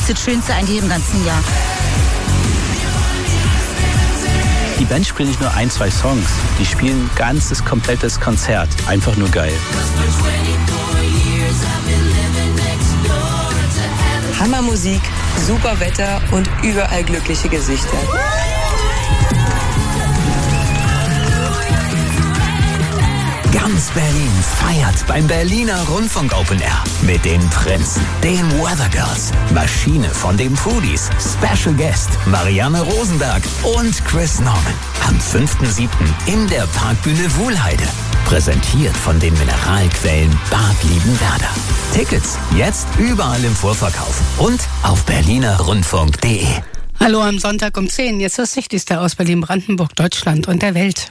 ist das Schönste eigentlich im ganzen Jahr. Die Band spielt nicht nur 1, 2 Songs, die spielen ein ganzes, komplettes Konzert. Einfach nur geil. Hammermusik, super Wetter und überall glückliche Gesichter. Ganz Berlin feiert beim Berliner Rundfunk Open Air mit den Prinzen, den Weather Girls, Maschine von den Foodies, Special Guest Marianne Rosenberg und Chris Norman. Am 5.7. in der Parkbühne Wuhlheide. Präsentiert von den Mineralquellen Bad Liebenwerda. Tickets jetzt überall im Vorverkauf und auf berlinerrundfunk.de. Hallo am Sonntag um 10. Jetzt das Wichtigste aus Berlin, Brandenburg, Deutschland und der Welt.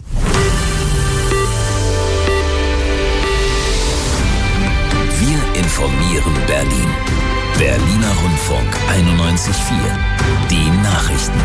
Wir informieren Berlin. Berliner Rundfunk 91.4. Die Nachrichten.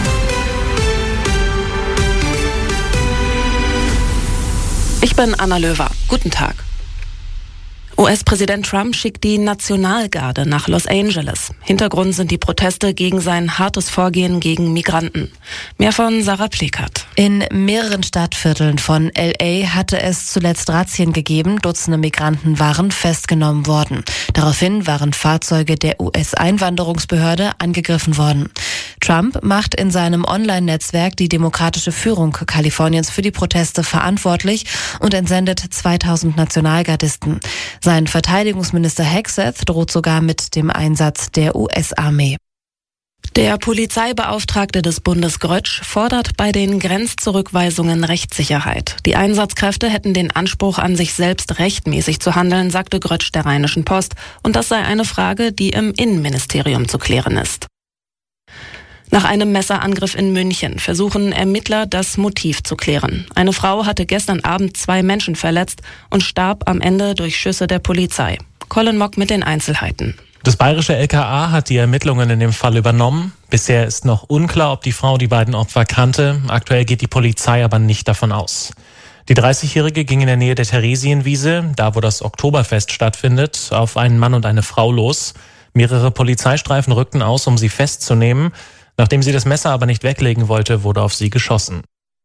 Ich bin Anna Löwer. Guten Tag. US-Präsident Trump schickt die Nationalgarde nach Los Angeles. Hintergrund sind die Proteste gegen sein hartes Vorgehen gegen Migranten. Mehr von Sarah Plekert. In mehreren Stadtvierteln von L.A. hatte es zuletzt Razzien gegeben. Dutzende Migranten waren festgenommen worden. Daraufhin waren Fahrzeuge der US-Einwanderungsbehörde angegriffen worden. Trump macht in seinem Online-Netzwerk die demokratische Führung Kaliforniens für die Proteste verantwortlich und entsendet 2000 Nationalgardisten. Sein Verteidigungsminister Hegseth droht sogar mit dem Einsatz der US-Armee. Der Polizeibeauftragte des Bundes Grötsch fordert bei den Grenzzurückweisungen Rechtssicherheit. Die Einsatzkräfte hätten den Anspruch an sich selbst rechtmäßig zu handeln, sagte Grötsch der Rheinischen Post. Und das sei eine Frage, die im Innenministerium zu klären ist. Nach einem Messerangriff in München versuchen Ermittler, das Motiv zu klären. Eine Frau hatte gestern Abend 2 Menschen verletzt und starb am Ende durch Schüsse der Polizei. Colin Mock mit den Einzelheiten. Das bayerische LKA hat die Ermittlungen in dem Fall übernommen. Bisher ist noch unklar, ob die Frau die beiden Opfer kannte. Aktuell geht die Polizei aber nicht davon aus. Die 30-Jährige ging in der Nähe der Theresienwiese, da wo das Oktoberfest stattfindet, auf einen Mann und eine Frau los. Mehrere Polizeistreifen rückten aus, um sie festzunehmen. Nachdem sie das Messer aber nicht weglegen wollte, wurde auf sie geschossen.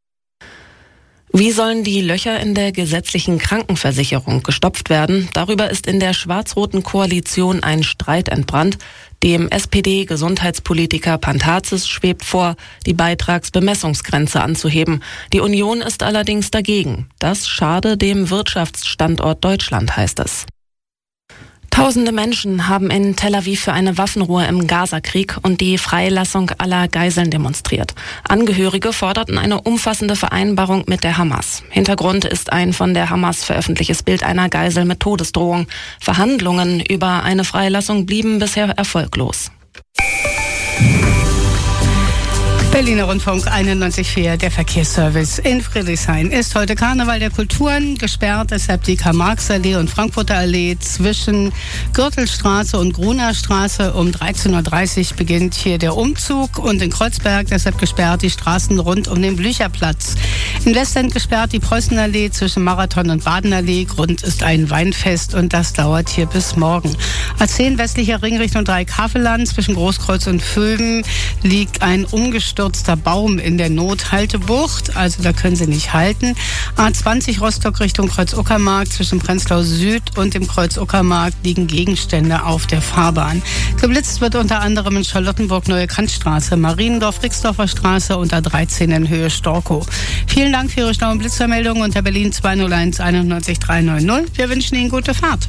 Wie sollen die Löcher in der gesetzlichen Krankenversicherung gestopft werden? Darüber ist in der schwarz-roten Koalition ein Streit entbrannt. Dem SPD-Gesundheitspolitiker Pantazis schwebt vor, die Beitragsbemessungsgrenze anzuheben. Die Union ist allerdings dagegen. Das schade dem Wirtschaftsstandort Deutschland, heißt es. Tausende Menschen haben in Tel Aviv für eine Waffenruhe im Gazakrieg und die Freilassung aller Geiseln demonstriert. Angehörige forderten eine umfassende Vereinbarung mit der Hamas. Hintergrund ist ein von der Hamas veröffentlichtes Bild einer Geisel mit Todesdrohung. Verhandlungen über eine Freilassung blieben bisher erfolglos. Berliner Rundfunk 91.4, der Verkehrsservice in Friedrichshain. Ist heute Karneval der Kulturen, gesperrt deshalb die Karl-Marx-Allee und Frankfurter Allee zwischen Gürtelstraße und Gruner Straße. Um 13.30 Uhr beginnt hier der Umzug und in Kreuzberg deshalb gesperrt die Straßen rund um den Blücherplatz. In Westend gesperrt die Preußenallee zwischen Marathon und Badenallee. Grund ist ein Weinfest und das dauert hier bis morgen. A10 westlicher Ring Richtung Dreieck-Havelland zwischen Großkreuz und Vöben liegt ein umgestürzter Baum in der Nothaltebucht, also da können Sie nicht halten. A20 Rostock Richtung Kreuz-Uckermark zwischen Prenzlau Süd und dem Kreuz-Uckermark liegen Gegenstände auf der Fahrbahn. Geblitzt wird unter anderem in Charlottenburg Neue Kantstraße, Mariendorf Rixdorfer Straße und A13 in Höhe Storkow. Vielen Dank für Ihre schlauen Blitzvermeldungen unter Berlin 201 91 390. Wir wünschen Ihnen gute Fahrt.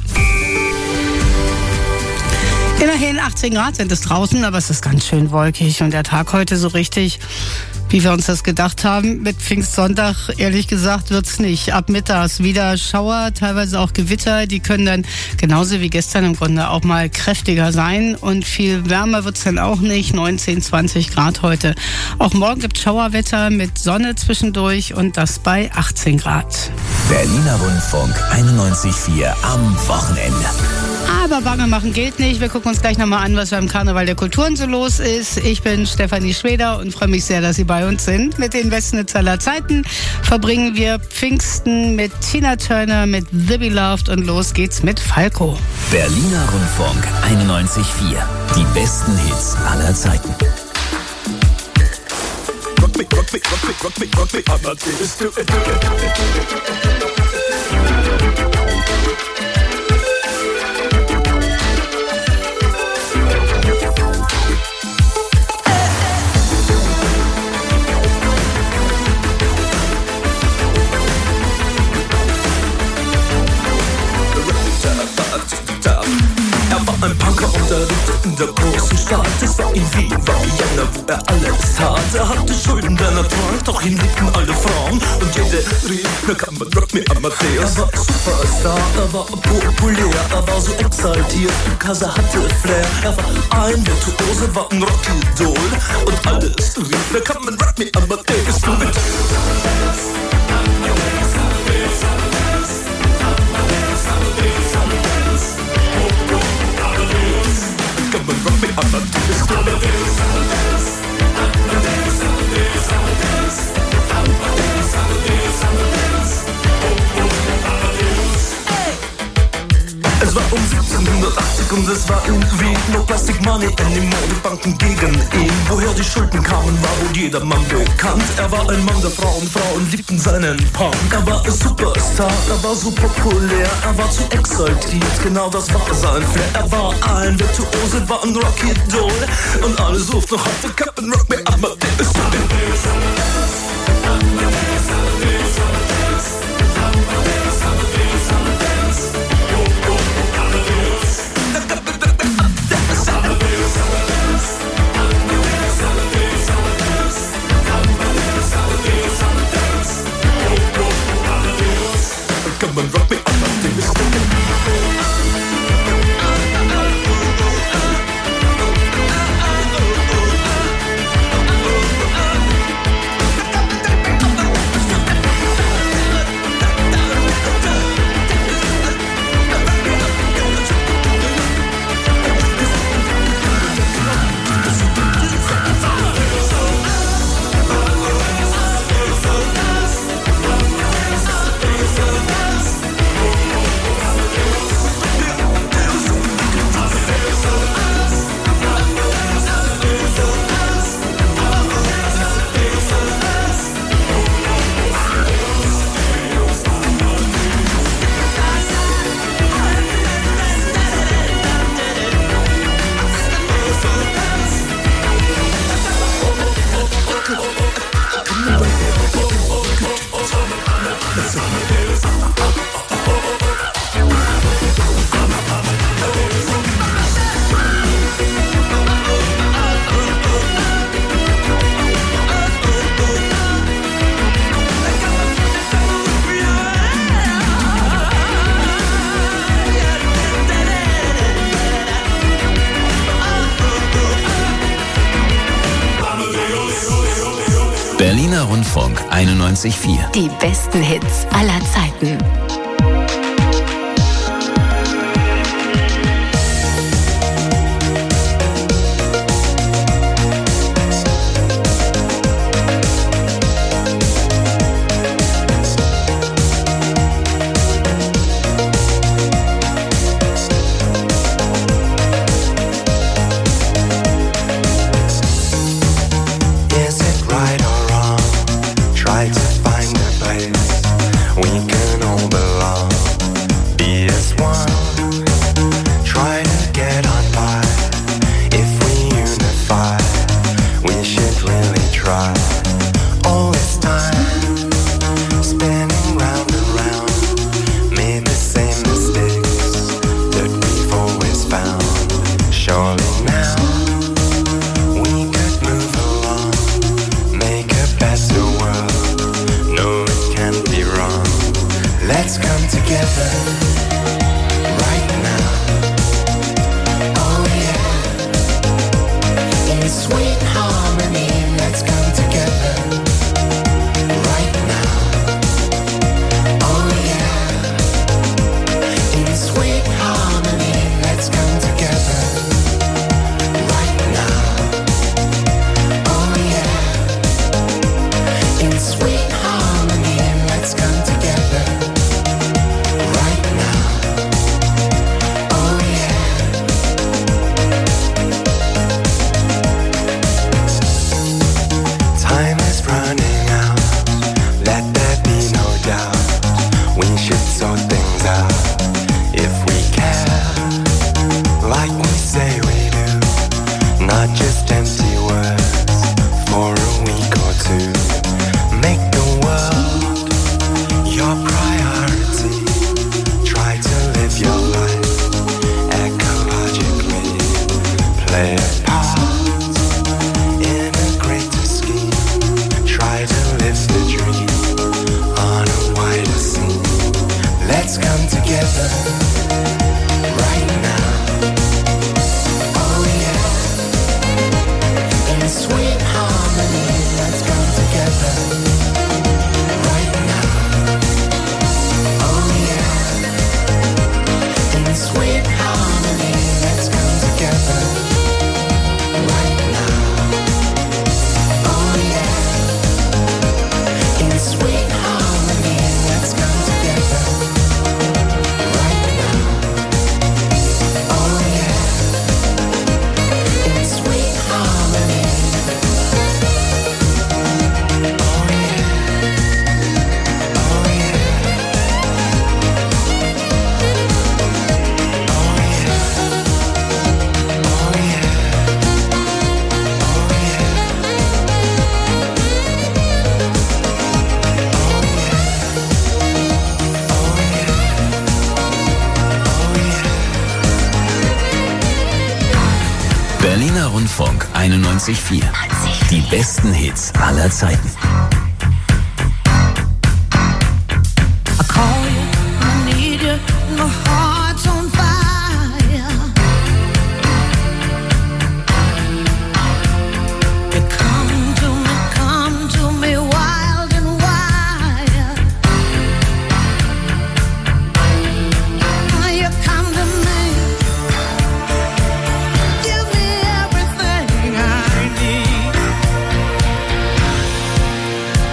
Immerhin 18 Grad sind es draußen, aber es ist ganz schön wolkig und der Tag heute so richtig, wie wir uns das gedacht haben. Mit Pfingstsonntag, ehrlich gesagt, wird's nicht. Ab mittags wieder Schauer, teilweise auch Gewitter. Die können dann genauso wie gestern im Grunde auch mal kräftiger sein und viel wärmer wird's dann auch nicht. 19, 20 Grad heute. Auch morgen gibt's Schauerwetter mit Sonne zwischendurch und das bei 18 Grad. Berliner Rundfunk 91.4 am Wochenende. Aber Bange machen gilt nicht. Wir gucken uns gleich nochmal an, was beim Karneval der Kulturen so los ist. Ich bin Stefanie Schweder und freue mich sehr, dass Sie bei uns sind. Mit den besten Hits aller Zeiten verbringen wir Pfingsten mit Tina Turner, mit The Beloved und los geht's mit Falco. Berliner Rundfunk 91.4. Die besten Hits aller Zeiten. Rock me, rock me, rock me, rock me, rock me, I'm not serious, do it. Ein Punker unterrichtet in der großen Stadt. Es war in Wien, war Vienna, wo er alles tat. Er hatte Schulden, der Natur, doch ihn liebten alle Frauen. Und jede rief, na kann man Rock me Amadeus. Er war Superstar, er war populär, er war so exaltiert, because er hatte Flair. Er war ein Virtuose, war ein Rockidol. Und alles rief, na kann man Rock me Amadeus. Du mit come and rock me, I'm not Es war um 1780 und es war in Wien. No Plastic Money anymore, die Banken gegen ihn. Woher die Schulden kamen, war wohl jedermann bekannt. Er war ein Mann der Frauen, Frauen liebten seinen Punk. Er war ein Superstar, er war so populär, er war zu exaltiert, genau das war sein Flair. Er war ein Virtuose, war ein Rockidol. Und alle suchten noch heute Captain Rock me Amadeus. Come and rock me, I'm not doing this. Berliner Rundfunk 91.4. Die besten Hits aller Zeiten. just empty words for a week or two. Make the world your priority. Try to live your life ecologically. Play a part in a greater scheme. Try to live the dream on a wider scene. Let's come together right now. Oh yeah, in sweet harmony. Let's come together right now. Oh yeah, in sweet harmony. Let's come together right now. Oh yeah, in sweet harmony. Let's come together right now. Oh yeah, in sweet harmony. Berliner Rundfunk 91,4. Die besten Hits aller Zeiten. I call you, I need you, my heart's on fire. You come to me wild and wild. You come to me, give me everything I need.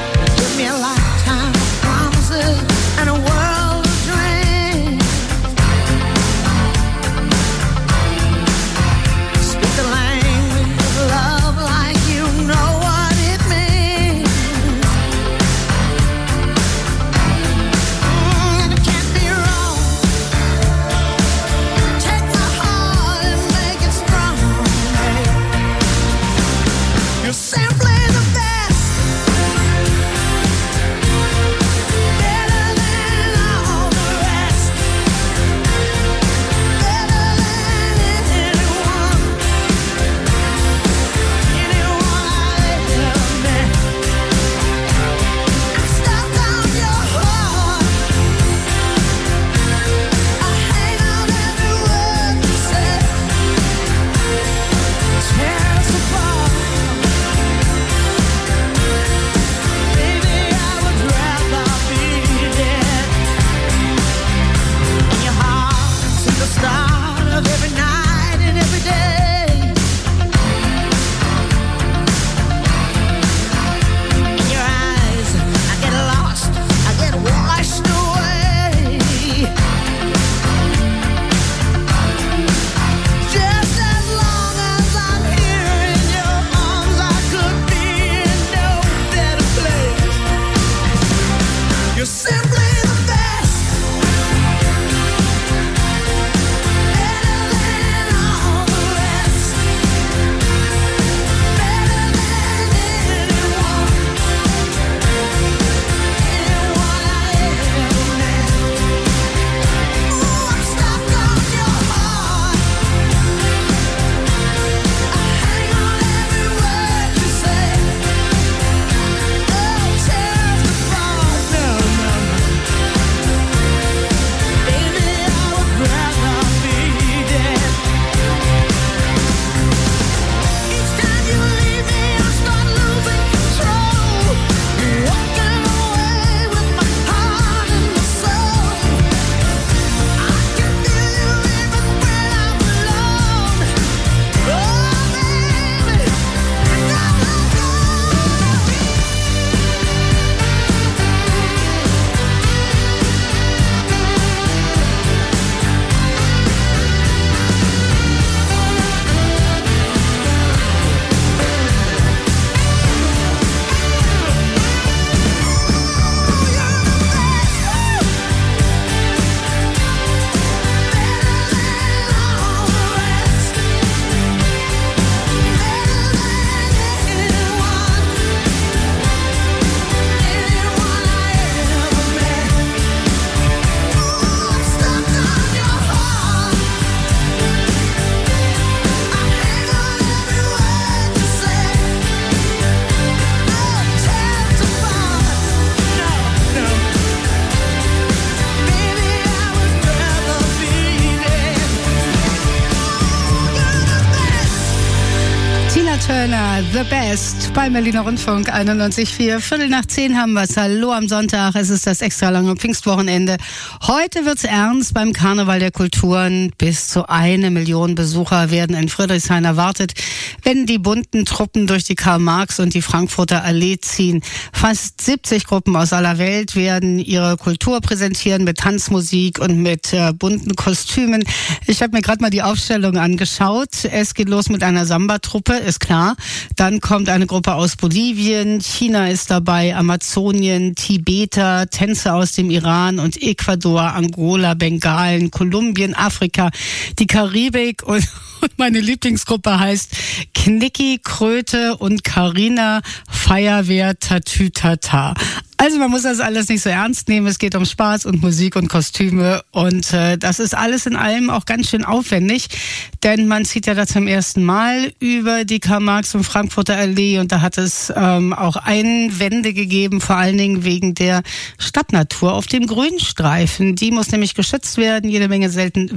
Tina Turner, The Best, beim Berliner Rundfunk 91,4. 9:15 haben wir's. Hallo am Sonntag, es ist das extra lange Pfingstwochenende. Heute wird's ernst beim Karneval der Kulturen. Bis zu 1 Million Besucher werden in Friedrichshain erwartet, wenn die bunten Truppen durch die Karl-Marx- und die Frankfurter Allee ziehen. Fast 70 Gruppen aus aller Welt werden ihre Kultur präsentieren mit Tanzmusik und mit bunten Kostümen. Ich habe mir gerade mal die Aufstellung angeschaut. Es geht los mit einer Samba-Truppe, ist klar. Dann kommt eine Gruppe aus Bolivien, China ist dabei, Amazonien, Tibeter, Tänzer aus dem Iran und Ecuador, Angola, Bengalen, Kolumbien, Afrika, die Karibik und meine Lieblingsgruppe heißt Knicki, Kröte und Carina Feuerwehr Tatütata. Also man muss das alles nicht so ernst nehmen. Es geht um Spaß und Musik und Kostüme und das ist alles in allem auch ganz schön aufwendig, denn man zieht ja da zum ersten Mal über die Karl-Marx- und Frankfurter Allee und da hat es auch Einwände gegeben, vor allen Dingen wegen der Stadtnatur auf dem Grünstreifen. Die muss nämlich geschützt werden. Jede Menge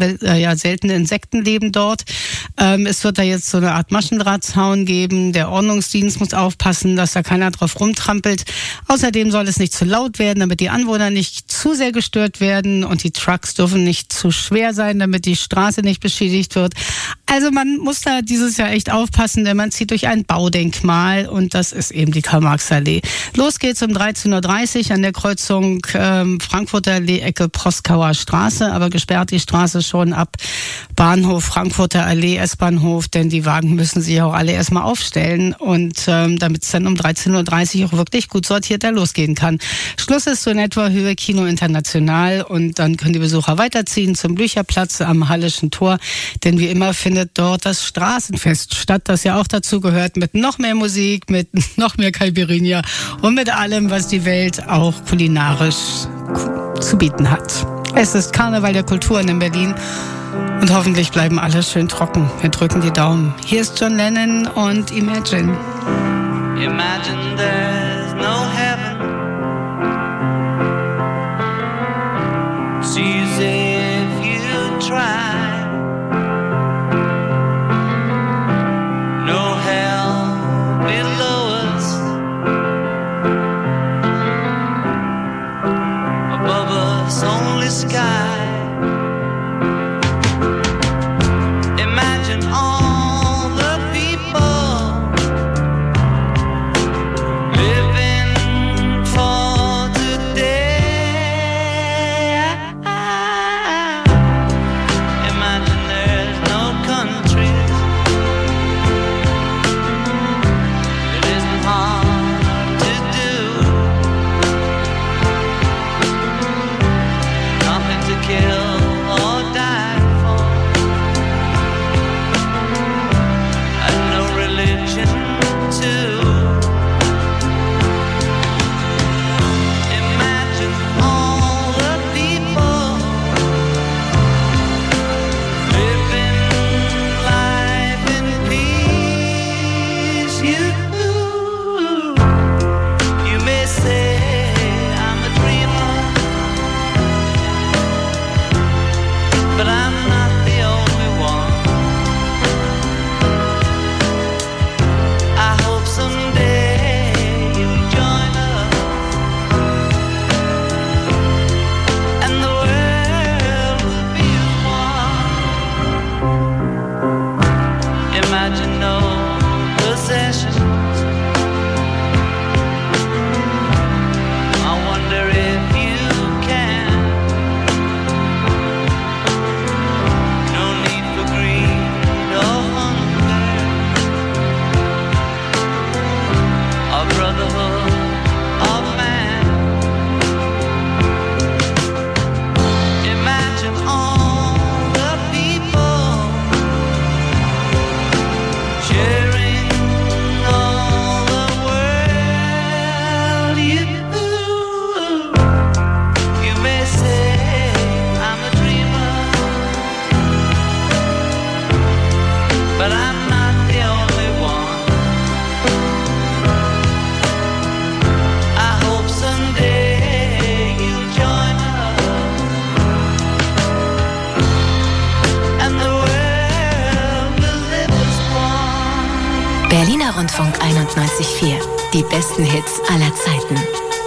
seltene Insekten leben dort. Es wird da jetzt so eine Art Maschendrahtzaun geben. Der Ordnungsdienst muss aufpassen, dass da keiner drauf rumtrampelt. Außerdem soll es nicht zu laut werden, damit die Anwohner nicht zu sehr gestört werden und die Trucks dürfen nicht zu schwer sein, damit die Straße nicht beschädigt wird. Also man muss da dieses Jahr echt aufpassen, denn man zieht durch ein Baudenkmal und das ist eben die Karl-Marx-Allee. Los geht's um 13:30 Uhr an der Kreuzung Frankfurter Allee, Ecke Proskauer Straße, aber gesperrt die Straße schon ab Bahnhof Frankfurter Allee, S-Bahnhof, denn die Wagen müssen sich auch alle erstmal aufstellen und damit es dann um 13:30 Uhr auch wirklich gut sortiert da losgehen kann. Schluss ist so in etwa Höhe Kino International und dann können die Besucher weiterziehen zum Blücherplatz am Hallischen Tor, denn wie immer findet dort das Straßenfest statt, das ja auch dazu gehört, mit noch mehr Musik, mit noch mehr Caipirinha und mit allem, was die Welt auch kulinarisch zu bieten hat. Es ist Karneval der Kulturen in Berlin und hoffentlich bleiben alle schön trocken. Wir drücken die Daumen. Hier ist John Lennon und Imagine. Imagine there's no heaven. It's easy if you try. No hell below us. Above us only sky. Imagine all the people live Berliner Rundfunk 91.4. Die besten Hits aller Zeiten.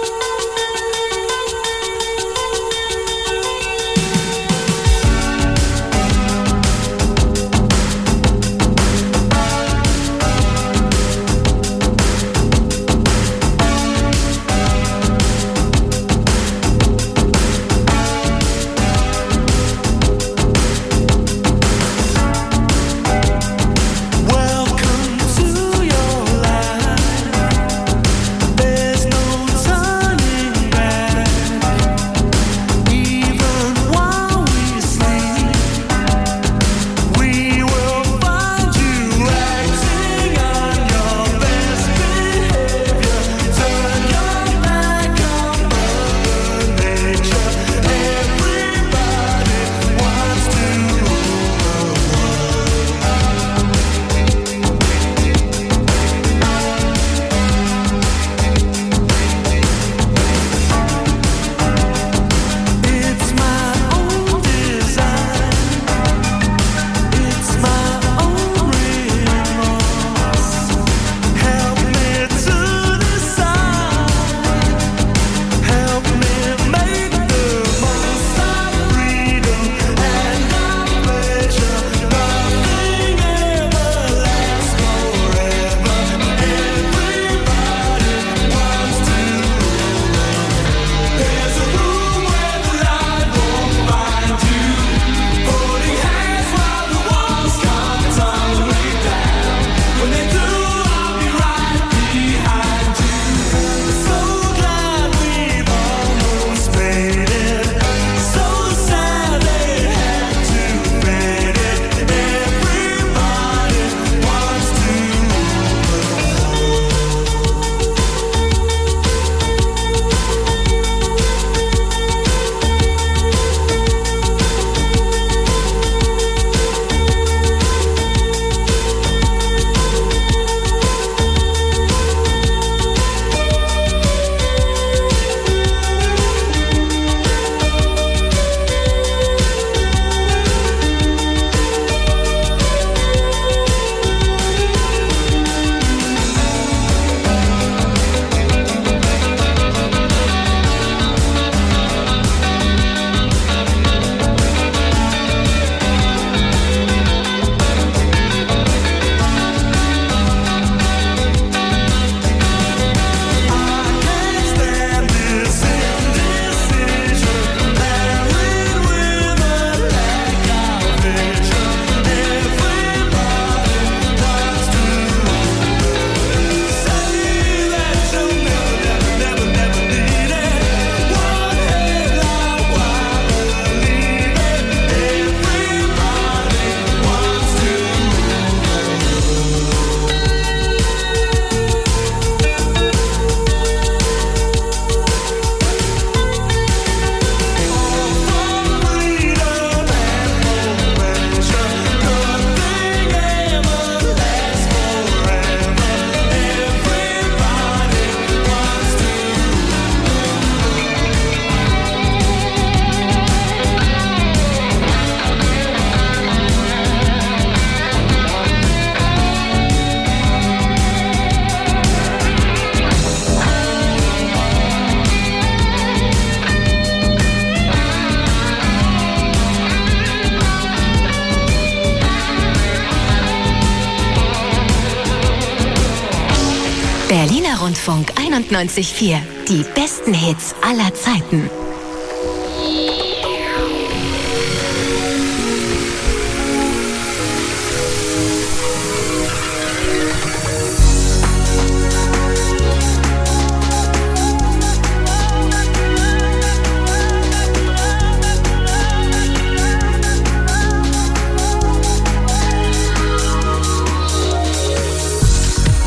Berliner Rundfunk 91.4. Die besten Hits aller Zeiten.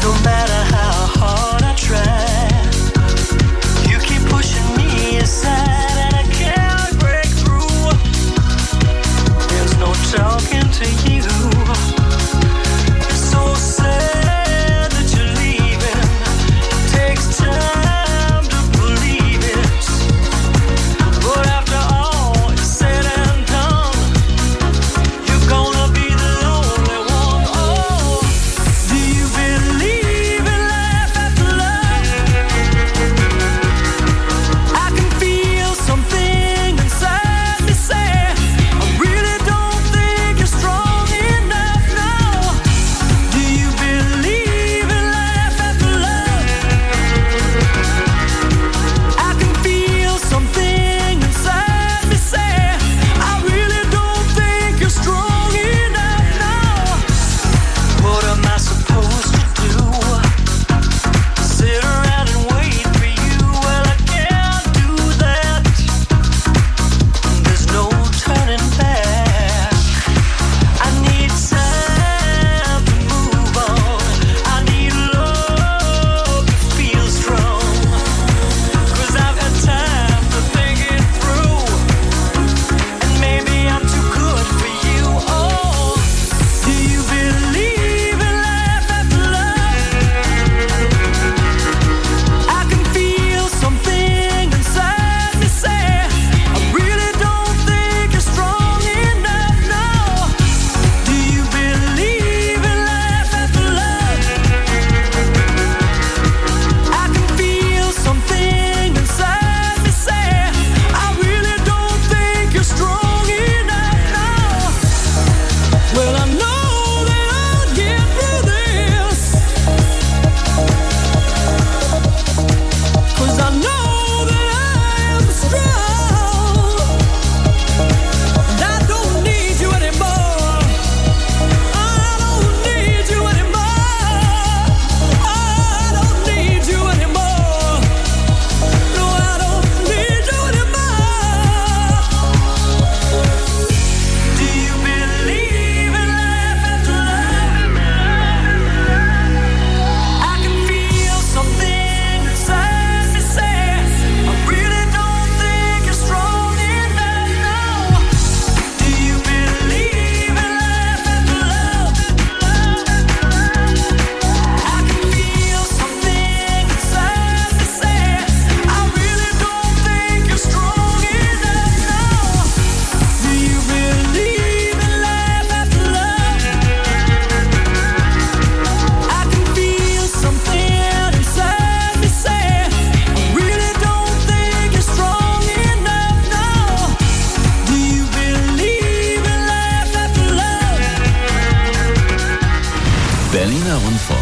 Sad.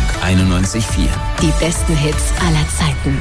91,4. Die besten Hits aller Zeiten.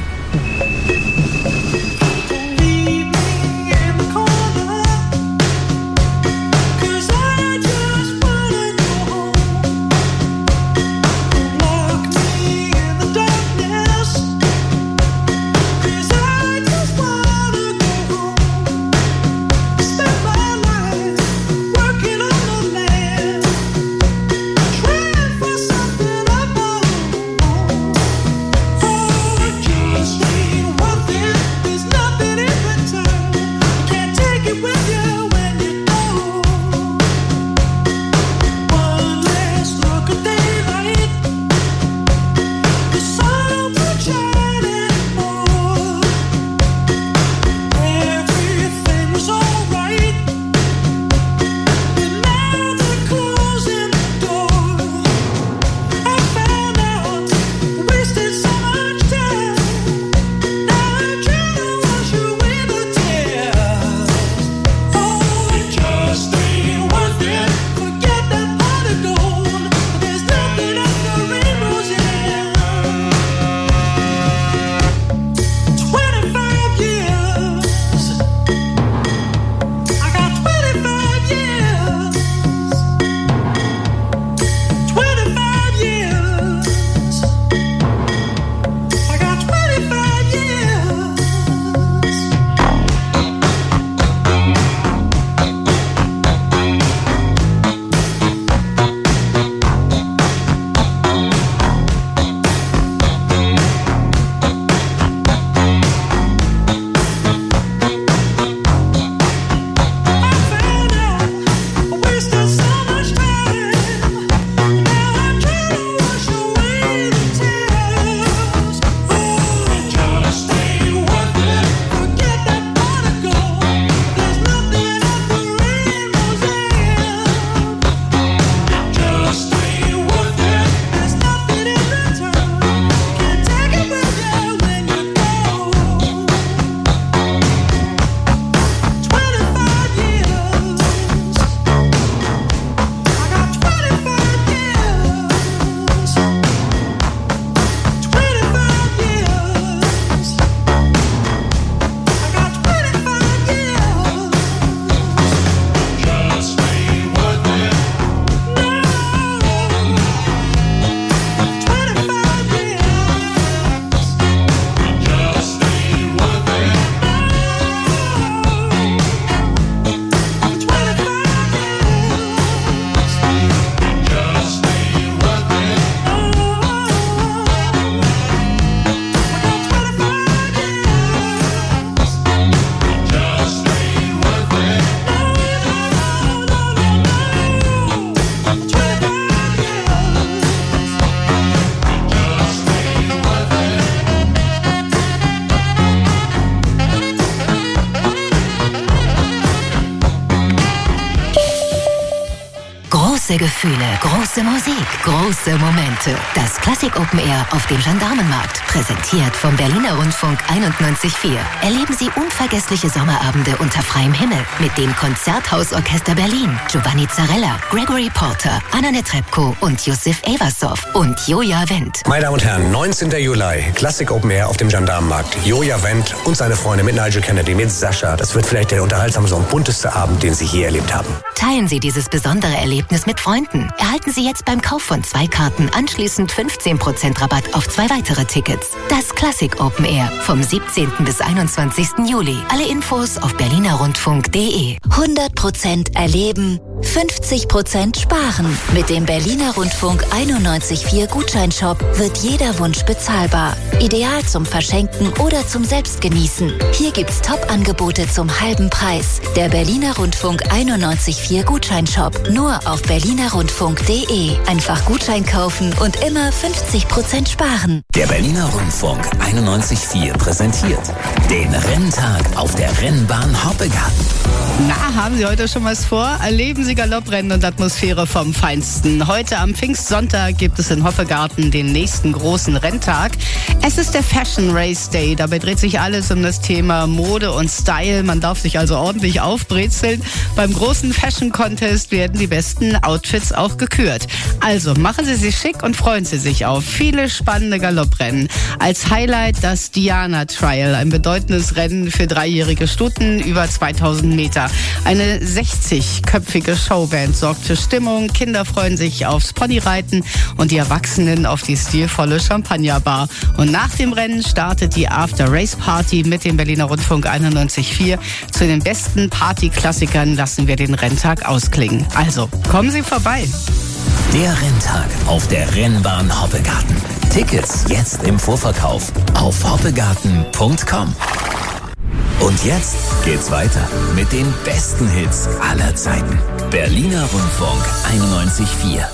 Große Gefühle, große Musik, große Momente. Das Klassik Open Air auf dem Gendarmenmarkt, präsentiert vom Berliner Rundfunk 91,4. Erleben Sie unvergessliche Sommerabende unter freiem Himmel mit dem Konzerthausorchester Berlin, Giovanni Zarella, Gregory Porter, Anna Netrebko und Yusuf Eversov und Joja Wendt. Meine Damen und Herren, 19. Juli, Klassik Open Air auf dem Gendarmenmarkt. Joja Wendt und seine Freunde mit Nigel Kennedy, mit Sascha. Das wird vielleicht der unterhaltsamste und bunteste Abend, den Sie je erlebt haben. Teilen Sie dieses besondere Erlebnis mit Freunden. Erhalten Sie jetzt beim Kauf von 2 Karten anschließend 15% Rabatt auf 2 weitere Tickets. Das Klassik Open Air vom 17. bis 21. Juli. Alle Infos auf berlinerrundfunk.de. 100% erleben, 50% sparen. Mit dem Berliner Rundfunk 91,4 Gutscheinshop wird jeder Wunsch bezahlbar. Ideal zum Verschenken oder zum Selbstgenießen. Hier gibt's Top-Angebote zum halben Preis. Der Berliner Rundfunk 91,4 Gutscheinshop. Nur auf berlinerrundfunk.de. Einfach Gutschein kaufen und immer 50% sparen. Der Berliner Rundfunk 91,4 präsentiert den Renntag auf der Rennbahn Hoppegarten. Na, haben Sie heute schon was vor? Erleben Sie Sie Galopprennen und Atmosphäre vom Feinsten. Heute am Pfingstsonntag gibt es in Hoppegarten den nächsten großen Renntag. Es ist der Fashion Race Day. Dabei dreht sich alles um das Thema Mode und Style. Man darf sich also ordentlich aufbrezeln. Beim großen Fashion Contest werden die besten Outfits auch gekürt. Also machen Sie sich schick und freuen Sie sich auf viele spannende Galopprennen. Als Highlight das Diana Trial, ein bedeutendes Rennen für 3-jährige Stuten über 2000 Meter. Eine 60-köpfige Showband sorgt für Stimmung, Kinder freuen sich aufs Ponyreiten und die Erwachsenen auf die stilvolle Champagnerbar. Und nach dem Rennen startet die After-Race-Party mit dem Berliner Rundfunk 91.4. Zu den besten Partyklassikern lassen wir den Renntag ausklingen. Also, kommen Sie vorbei. Der Renntag auf der Rennbahn Hoppegarten. Tickets jetzt im Vorverkauf auf hoppegarten.com. Und jetzt geht's weiter mit den besten Hits aller Zeiten. Berliner Rundfunk 91.4.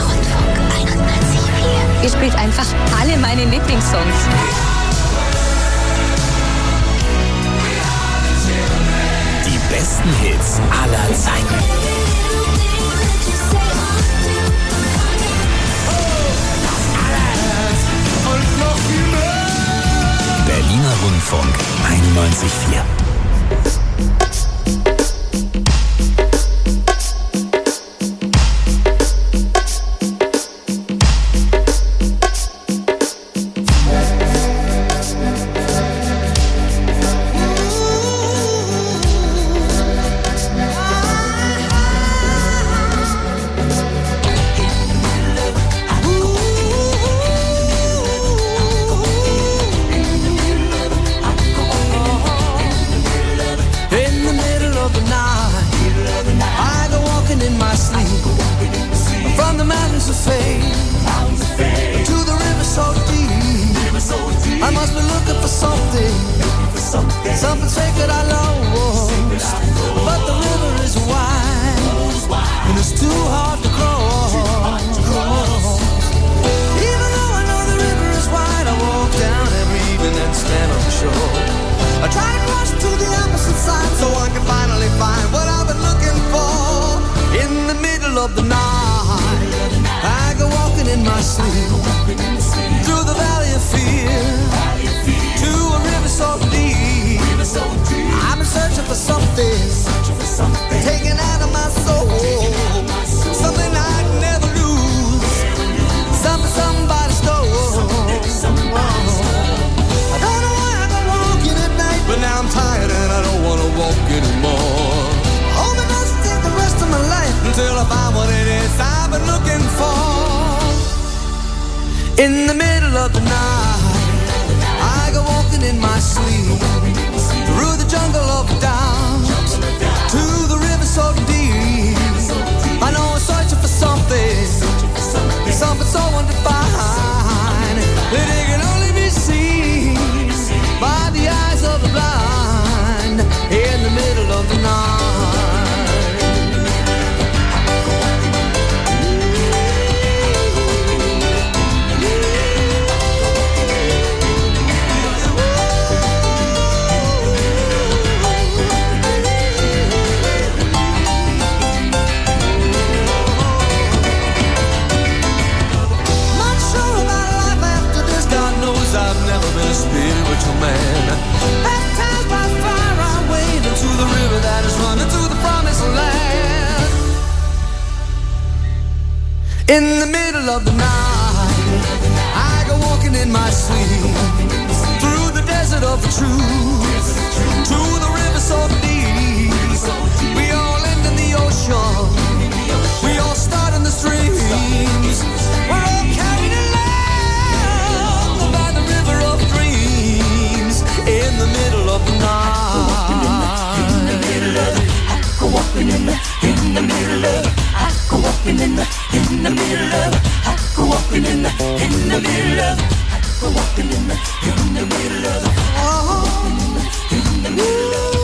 Ihr spielt einfach alle meine Lieblingssongs. größten Hits aller Zeiten. Berliner Rundfunk 91,4. In the middle of the night, I go walking in my sleep through the jungle of doubt to the river so deep. I know I'm searching for something, something so undefined that it can only be seen by the eyes of the blind. In the middle of the night. I've never been a spiritual man. Baptized by fire, I wade into the river that is running to the promised land. In the middle of the night, I go walking in my sleep through the desert of the truth to the river so deep. We all end in the ocean. We all start in the streams. We're all carried along by the river of dreams. In the middle of the night. In the middle of it, I go walking in the middle of it. I go walking in the middle of it. I go walking in the middle of it. I go walking in the middle of it. Oh, in the middle of it.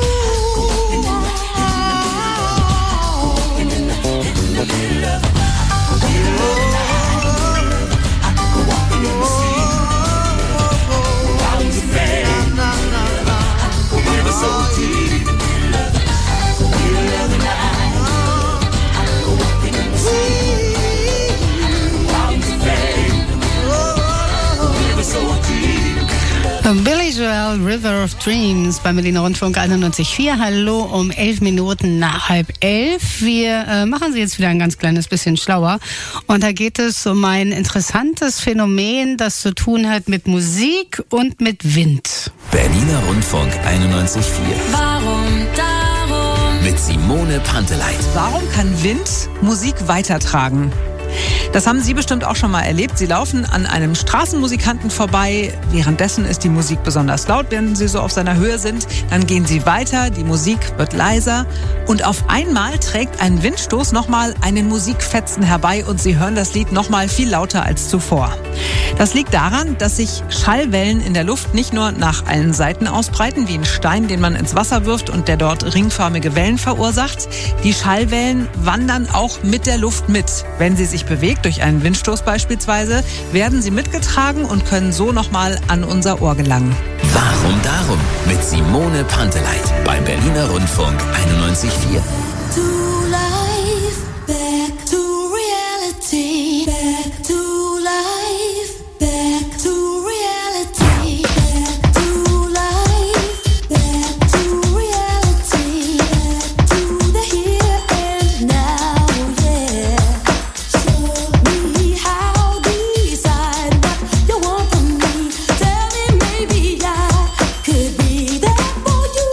Billy Joel, River of Dreams beim Berliner Rundfunk 91,4. Hallo um 11 Minuten nach 10:30. Wir machen Sie jetzt wieder ein ganz kleines bisschen schlauer. Und da geht es um ein interessantes Phänomen, das zu tun hat mit Musik und mit Wind. Berliner Rundfunk 91,4. Warum darum? Mit Simone Panteleit. Warum kann Wind Musik weitertragen? Das haben Sie bestimmt auch schon mal erlebt. Sie laufen an einem Straßenmusikanten vorbei. Währenddessen ist die Musik besonders laut, wenn Sie so auf seiner Höhe sind. Dann gehen Sie weiter, die Musik wird leiser. Und auf einmal trägt ein Windstoß nochmal einen Musikfetzen herbei und Sie hören das Lied nochmal viel lauter als zuvor. Das liegt daran, dass sich Schallwellen in der Luft nicht nur nach allen Seiten ausbreiten, wie ein Stein, den man ins Wasser wirft und der dort ringförmige Wellen verursacht. Die Schallwellen wandern auch mit der Luft mit, wenn sie sich sich bewegt, durch einen Windstoß beispielsweise, werden sie mitgetragen und können so nochmal an unser Ohr gelangen. Warum darum? Mit Simone Panteleit beim Berliner Rundfunk 91.4. To life, back to reality, back to life, back to reality, back to life, back to reality, back to the here and now, yeah. Show me how, decide what you want from me. Tell me maybe I could be there for you.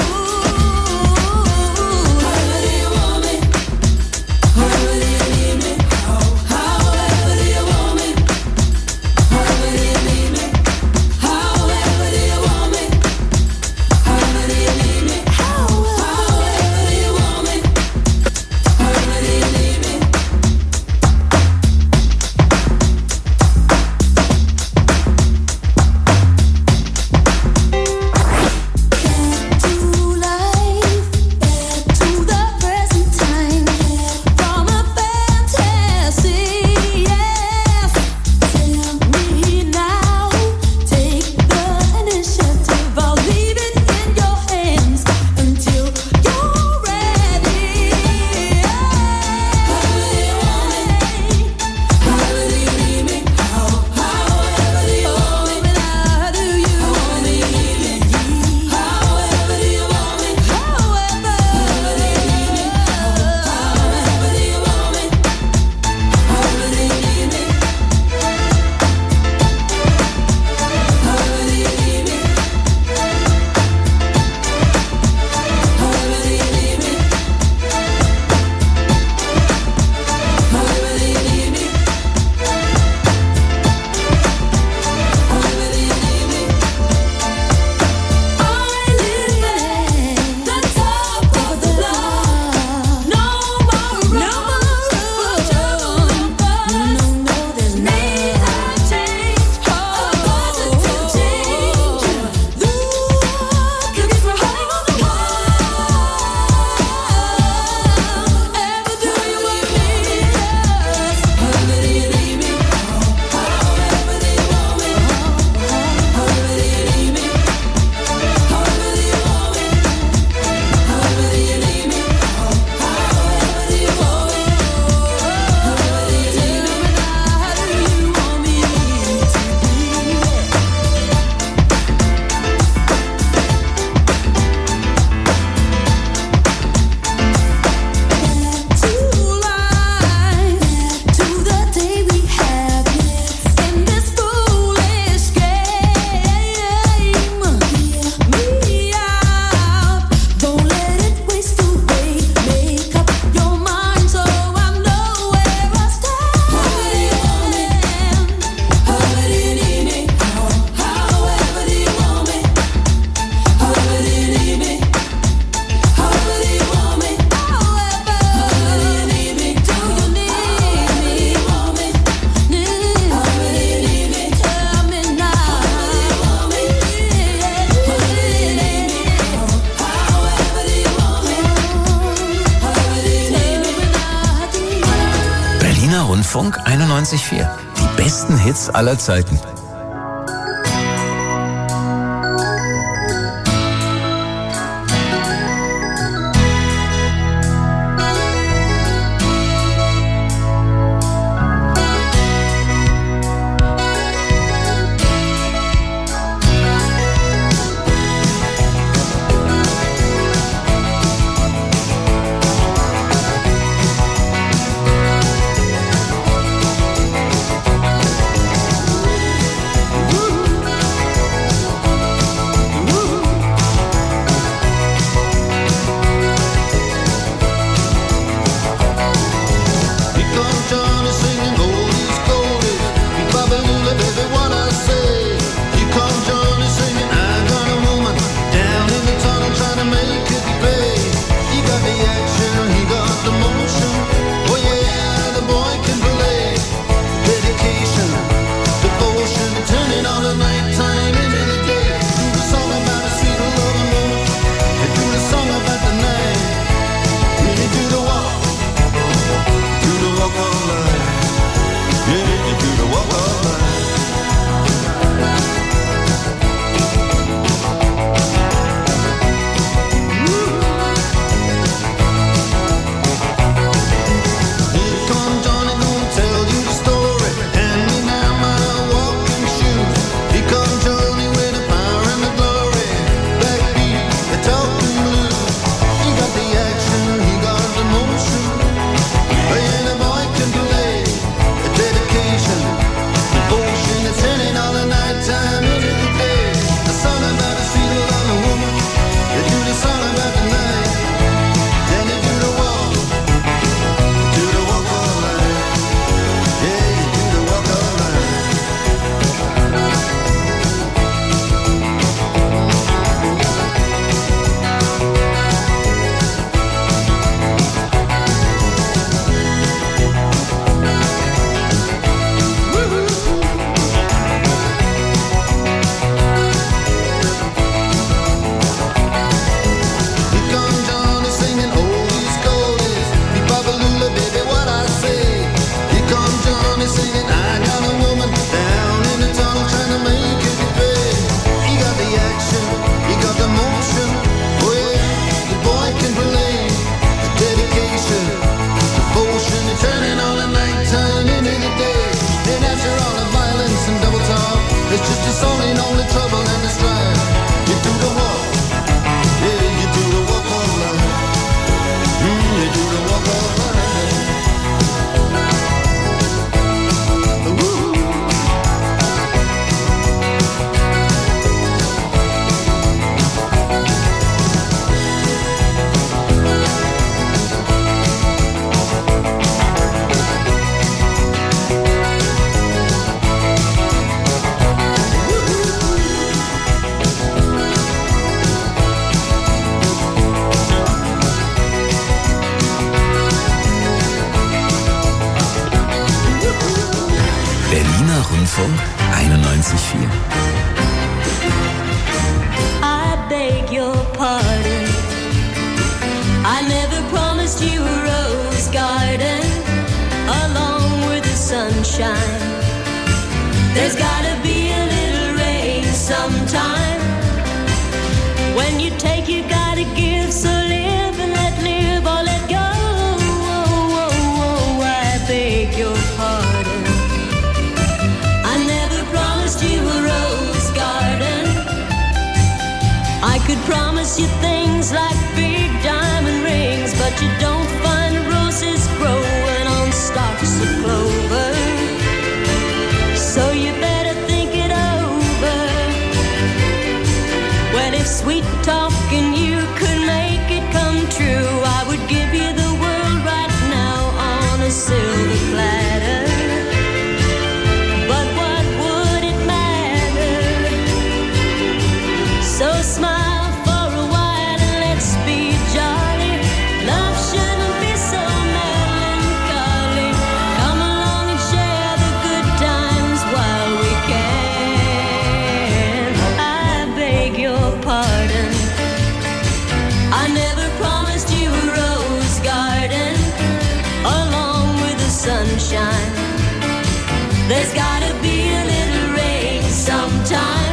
Rundfunk 91.4. Die besten Hits aller Zeiten. Berliner Rundfunk 91,4. I beg your pardon. I never promised you a rose garden along with the sunshine. There's gotta be a little rain sometime. When you take, you gotta give. So live and let live or let go. I beg your pardon. I never promised you a rose garden. I could promise you things like big diamond rings, but you don't find roses growing on stalks of clover. So you better think it over. Well, if sweet talking you could make it come true, I would give you the world right now on a silver platter. But what would it matter? So smile for a while and let's be jolly. Love shouldn't be so melancholy. Come along and share the good times while we can. I beg your pardon. I never promised you a rose garden along with the sunshine. There's gotta be a little rain sometime.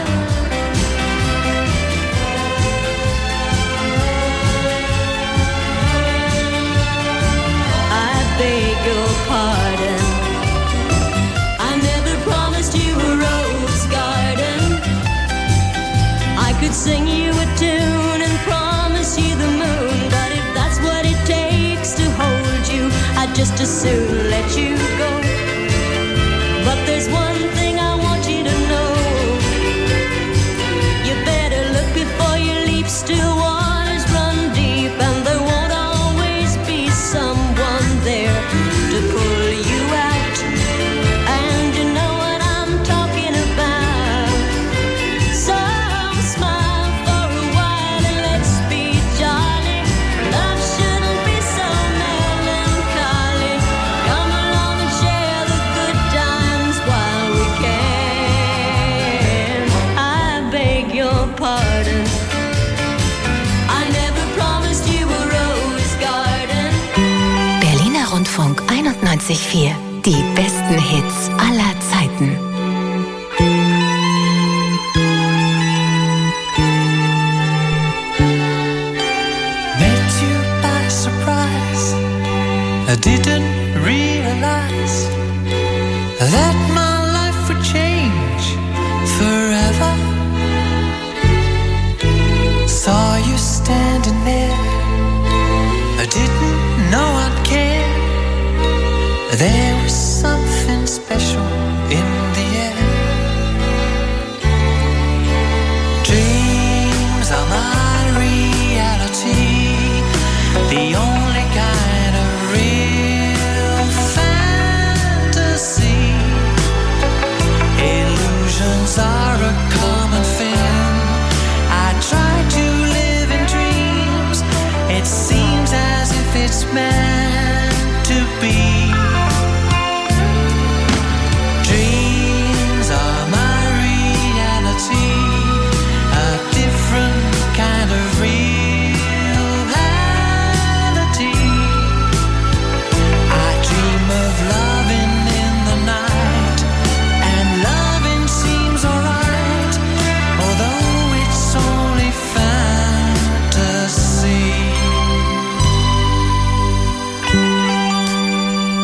I beg your pardon. I never promised you a rose garden. I could sing you a tune and promise you the moon, but if that's what it takes to hold you, I'd just as soon let you go. But there's one thing I want you to know. You better look before you leap. Still waters run deep, and there won't always be someone there to pull you out. And you know what I'm talking about. So smile for a while and let's be jolly. Love shouldn't be so melancholy. Come along and share the good times while we can. I beg your pardon. I never promised you a rose garden. Berliner Rundfunk 91,4. Die besten Hits aller Zeiten. Met you by surprise. I didn't realize that my life would change forever. Saw you standing there. I didn't know I'd care. There was something special in the air. Dreams are my reality, the only kind of real fantasy. Illusions are a common thing. I try to live in dreams. It seems as if it's meant to be. Dreams are my reality, a different kind of reality. I dream of loving in the night, and loving seems alright, although it's only fantasy.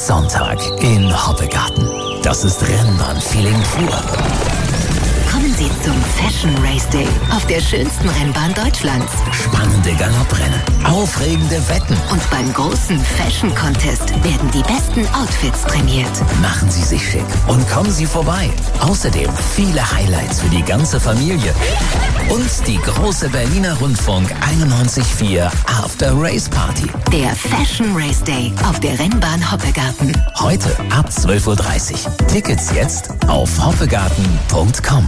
Sonntag in Hoppegarten. Das ist Rennbahn-Feeling pur. Kommen Sie zum Fashion Race Day auf der schönsten Rennbahn Deutschlands. Spannende Galopprennen, aufregende Wetten. Und beim großen Fashion Contest werden die besten Outfits prämiert. Machen Sie sich schick und kommen Sie vorbei. Außerdem viele Highlights für die ganze Familie. Und die große Berliner Rundfunk 91.4 After Race Party. Der Fashion Race Day auf der Rennbahn Hoppegarten. Heute ab 12.30 Uhr. Tickets jetzt auf hoppegarten.com.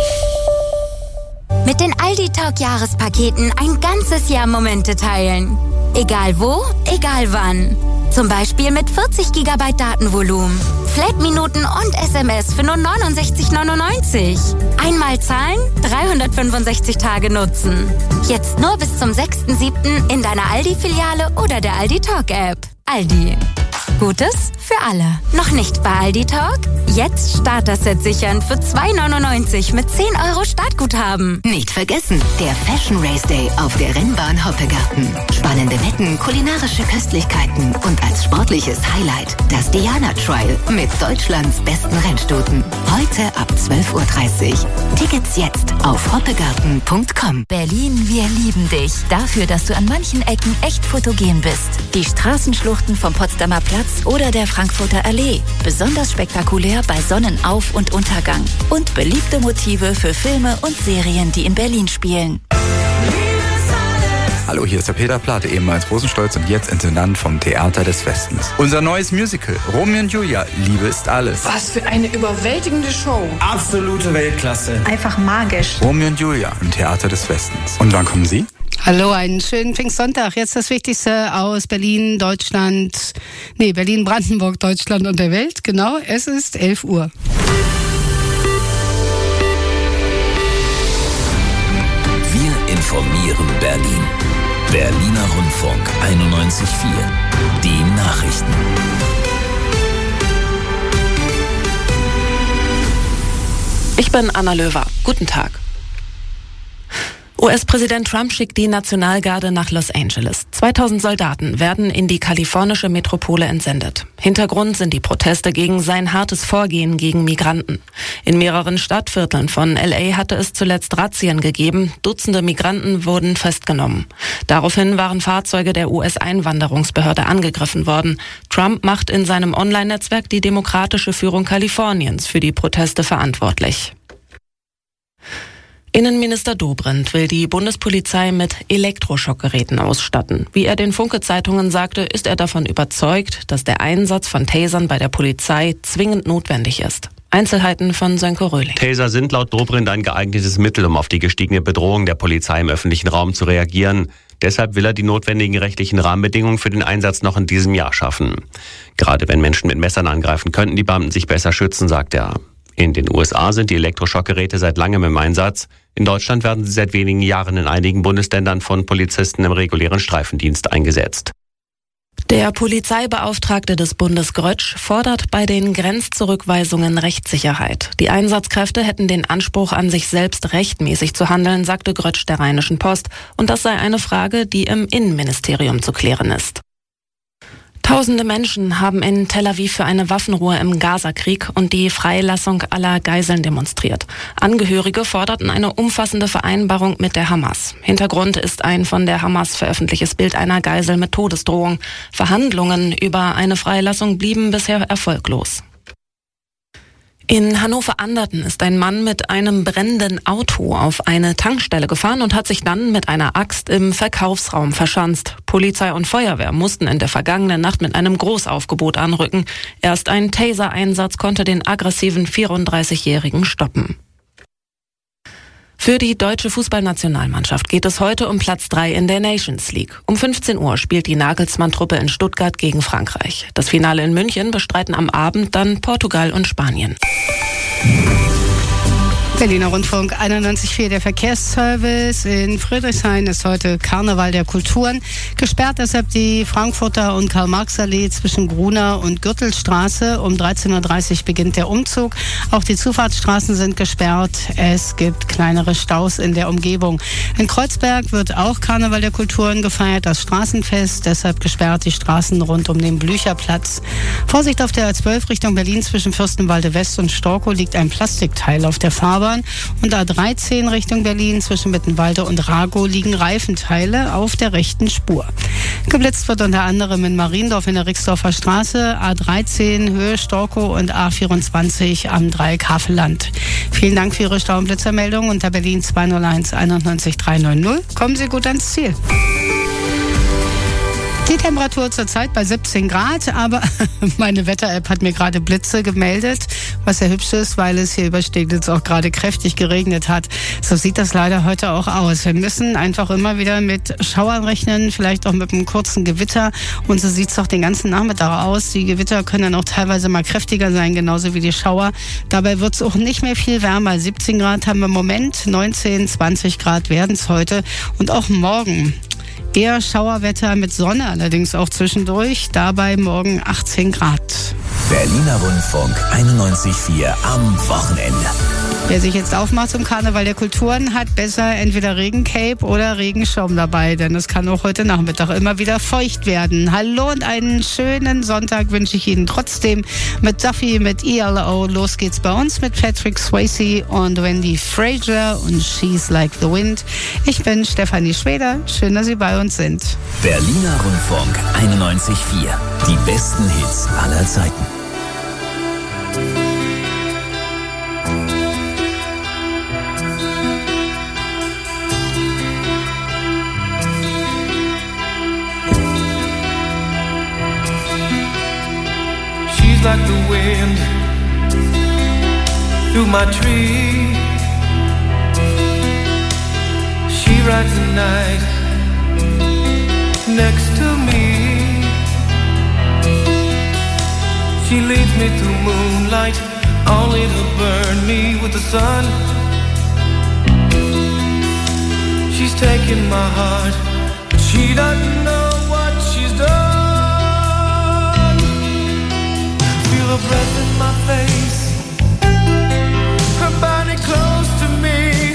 Mit den Aldi Talk Jahrespaketen ein ganzes Jahr Momente teilen. Egal wo, egal wann. Zum Beispiel mit 40 GB Datenvolumen, Flat-Minuten und SMS für nur 69,99. Einmal zahlen, 365 Tage nutzen. Jetzt nur bis zum 6.7. in deiner Aldi-Filiale oder der Aldi Talk App. Aldi. Gutes für alle. Noch nicht bei Aldi Talk? Jetzt Starter-Set sichern für 2,99 mit 10 € Startguthaben. Nicht vergessen, der Fashion Race Day auf der Rennbahn Hoppegarten. Spannende Wetten, kulinarische Köstlichkeiten und als sportliches Highlight das Diana Trial mit Deutschlands besten Rennstuten. Heute ab 12.30 Uhr. Tickets jetzt auf hoppegarten.com. Berlin, wir lieben dich. Dafür, dass du an manchen Ecken echt fotogen bist. Die Straßenschluchten vom Potsdamer Platz oder der Frankfurter Allee. Besonders spektakulär bei Sonnenauf- und Untergang. Und beliebte Motive für Filme und Serien, die in Berlin spielen. Hallo, hier ist der Peter Plate, ehemals Rosenstolz und jetzt Intendant vom Theater des Westens. Unser neues Musical, Romeo und Julia, Liebe ist alles. Was für eine überwältigende Show. Absolute Weltklasse. Einfach magisch. Romeo und Julia im Theater des Westens. Und wann kommen Sie? Hallo, einen schönen Pfingstsonntag. Jetzt das Wichtigste aus Berlin, Deutschland, Berlin, Brandenburg, Deutschland und der Welt. Genau, es ist 11 Uhr. Wir informieren Berlin. Berliner Rundfunk 91.4. Die Nachrichten. Ich bin Anna Löwer. Guten Tag. US-Präsident Trump schickt die Nationalgarde nach Los Angeles. 2000 Soldaten werden in die kalifornische Metropole entsendet. Hintergrund sind die Proteste gegen sein hartes Vorgehen gegen Migranten. In mehreren Stadtvierteln von LA hatte es zuletzt Razzien gegeben. Dutzende Migranten wurden festgenommen. Daraufhin waren Fahrzeuge der US-Einwanderungsbehörde angegriffen worden. Trump macht in seinem Online-Netzwerk die demokratische Führung Kaliforniens für die Proteste verantwortlich. Innenminister Dobrindt will die Bundespolizei mit Elektroschockgeräten ausstatten. Wie er den Funke-Zeitungen sagte, ist er davon überzeugt, dass der Einsatz von Tasern bei der Polizei zwingend notwendig ist. Einzelheiten von Sönke Röhling. Taser sind laut Dobrindt ein geeignetes Mittel, um auf die gestiegene Bedrohung der Polizei im öffentlichen Raum zu reagieren. Deshalb will er die notwendigen rechtlichen Rahmenbedingungen für den Einsatz noch in diesem Jahr schaffen. Gerade wenn Menschen mit Messern angreifen, könnten die Beamten sich besser schützen, sagt er. In den USA sind die Elektroschockgeräte seit langem im Einsatz. In Deutschland werden sie seit wenigen Jahren in einigen Bundesländern von Polizisten im regulären Streifendienst eingesetzt. Der Polizeibeauftragte des Bundes Grötsch fordert bei den Grenzzurückweisungen Rechtssicherheit. Die Einsatzkräfte hätten den Anspruch an sich selbst rechtmäßig zu handeln, sagte Grötsch der Rheinischen Post. Und das sei eine Frage, die im Innenministerium zu klären ist. Tausende Menschen haben in Tel Aviv für eine Waffenruhe im Gazakrieg und die Freilassung aller Geiseln demonstriert. Angehörige forderten eine umfassende Vereinbarung mit der Hamas. Hintergrund ist ein von der Hamas veröffentlichtes Bild einer Geisel mit Todesdrohung. Verhandlungen über eine Freilassung blieben bisher erfolglos. In Hannover-Anderten ist ein Mann mit einem brennenden Auto auf eine Tankstelle gefahren und hat sich dann mit einer Axt im Verkaufsraum verschanzt. Polizei und Feuerwehr mussten in der vergangenen Nacht mit einem Großaufgebot anrücken. Erst ein Taser-Einsatz konnte den aggressiven 34-Jährigen stoppen. Für die deutsche Fußballnationalmannschaft geht es heute um Platz 3 in der Nations League. Um 15 Uhr spielt die Nagelsmann-Truppe in Stuttgart gegen Frankreich. Das Finale in München bestreiten am Abend dann Portugal und Spanien. Berliner Rundfunk 91.4, der Verkehrsservice. In Friedrichshain ist heute Karneval der Kulturen. Gesperrt deshalb die Frankfurter und Karl-Marx-Allee zwischen Gruner und Gürtelstraße. Um 13.30 Uhr beginnt der Umzug. Auch die Zufahrtsstraßen sind gesperrt. Es gibt kleinere Staus in der Umgebung. In Kreuzberg wird auch Karneval der Kulturen gefeiert, das Straßenfest. Deshalb gesperrt die Straßen rund um den Blücherplatz. Vorsicht auf der A12 Richtung Berlin zwischen Fürstenwalde West und Storkow liegt ein Plastikteil auf der Fahrbahn. Und A13 Richtung Berlin zwischen Mittenwalde und Ragow liegen Reifenteile auf der rechten Spur. Geblitzt wird unter anderem in Mariendorf in der Rixdorfer Straße, A13 Höhe Storkow und A24 am Dreieck Havelland. Vielen Dank für Ihre Stau- und Blitzermeldung unter Berlin 201 91 390. Kommen Sie gut ans Ziel. Die Temperatur zurzeit bei 17 Grad, aber meine Wetter-App hat mir gerade Blitze gemeldet, was sehr hübsch ist, weil es hier über Steglitz auch gerade kräftig geregnet hat. So sieht das leider heute auch aus. Wir müssen einfach immer wieder mit Schauern rechnen, vielleicht auch mit einem kurzen Gewitter. Und so sieht es auch den ganzen Nachmittag aus. Die Gewitter können dann auch teilweise mal kräftiger sein, genauso wie die Schauer. Dabei wird es auch nicht mehr viel wärmer. 17 Grad haben wir im Moment, 19, 20 Grad werden es heute und auch morgen. Eher Schauerwetter mit Sonne allerdings auch zwischendurch. Dabei morgen 18 Grad. Berliner Rundfunk 91.4 am Wochenende. Wer sich jetzt aufmacht zum Karneval der Kulturen, hat besser entweder Regencape oder Regenschaum dabei, denn es kann auch heute Nachmittag immer wieder feucht werden. Hallo und einen schönen Sonntag wünsche ich Ihnen trotzdem mit Duffy, mit ELO. Los geht's bei uns mit Patrick Swayze und Wendy Frazier und She's Like the Wind. Ich bin Stefanie Schweder. Schön, dass Sie bei uns sind. Berliner Rundfunk 91.4. Die besten Hits aller Zeiten. She's like the wind through my tree. She rides the night next to me. She leads me through moonlight, only to burn me with the sun. She's taken my heart, but she doesn't know what she's done. Feel her breath in my face, her body close to me.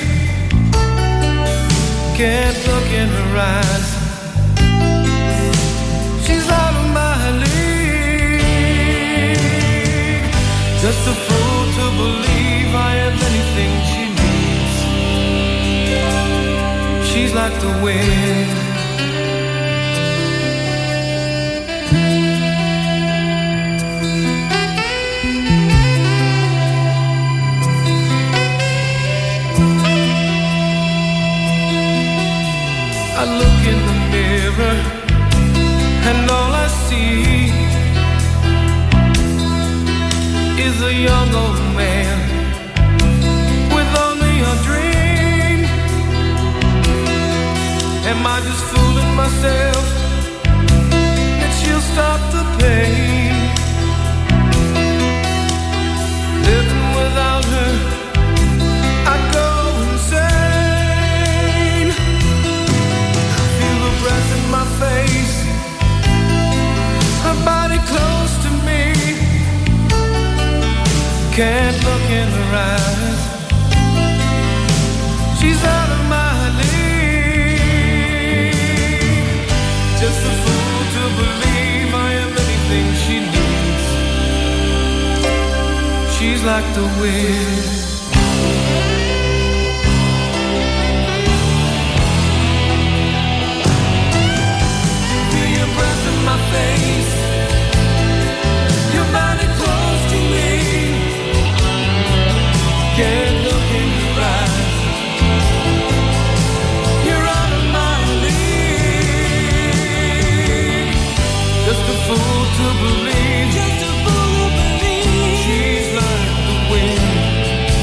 Can't look in her eyes, she's out of my league. Just a fool to believe I have anything she needs. She's like the wind. I look in the mirror and all I see is a young old man with only a dream. Am I just fooling myself that she'll stop the pain? Living without her, I'd go insane. Feel the breath in my face, her body close to me. Can't look in her eyes, she's out of my league. Just a fool to believe I am anything she needs. She's like the wind. Feel your breath in my face, your body close to me. Can't look in your eyes, you're out of my league. Just a fool to believe, just a fool to believe. She's like the wind.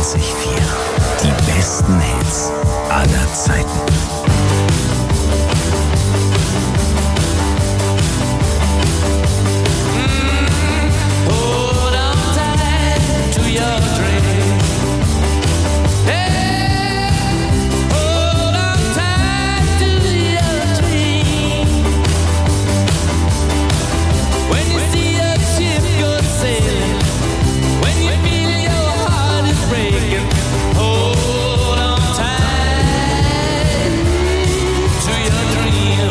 Die besten Hits aller Zeiten. Hold on tight to your dream. Hey, hold on tight to your dream. When you see a ship go sailing, when you feel your heart is breaking, hold on tight to your dream.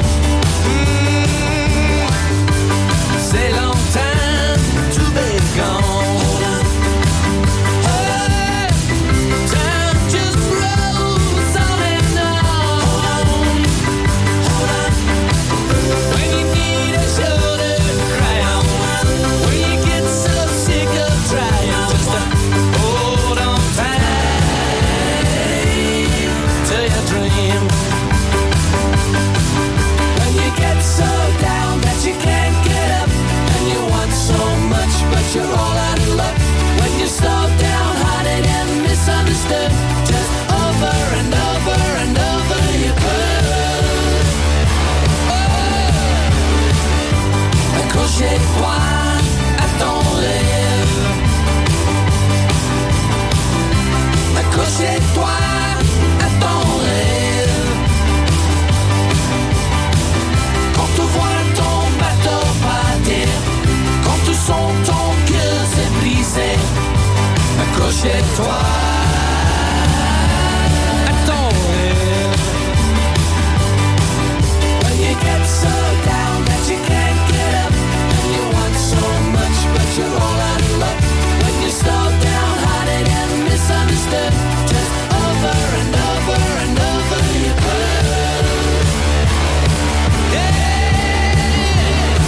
C'est long time to be gone. Hey, time just rolls on and on. When you need a shoulder to cry on, when you get so sick of trying, just hold on tight to your dream. When you get so down that you can't get up, and you want so much but you're all out of luck. When you're so downhearted and misunderstood, just over and over and over you could. Accrochez-toi à ton rêve. Accrochez-toi à ton rêve. Quand tu vois ton bateau partir, quand tu sens ton cœur se briser, accrochez-toi.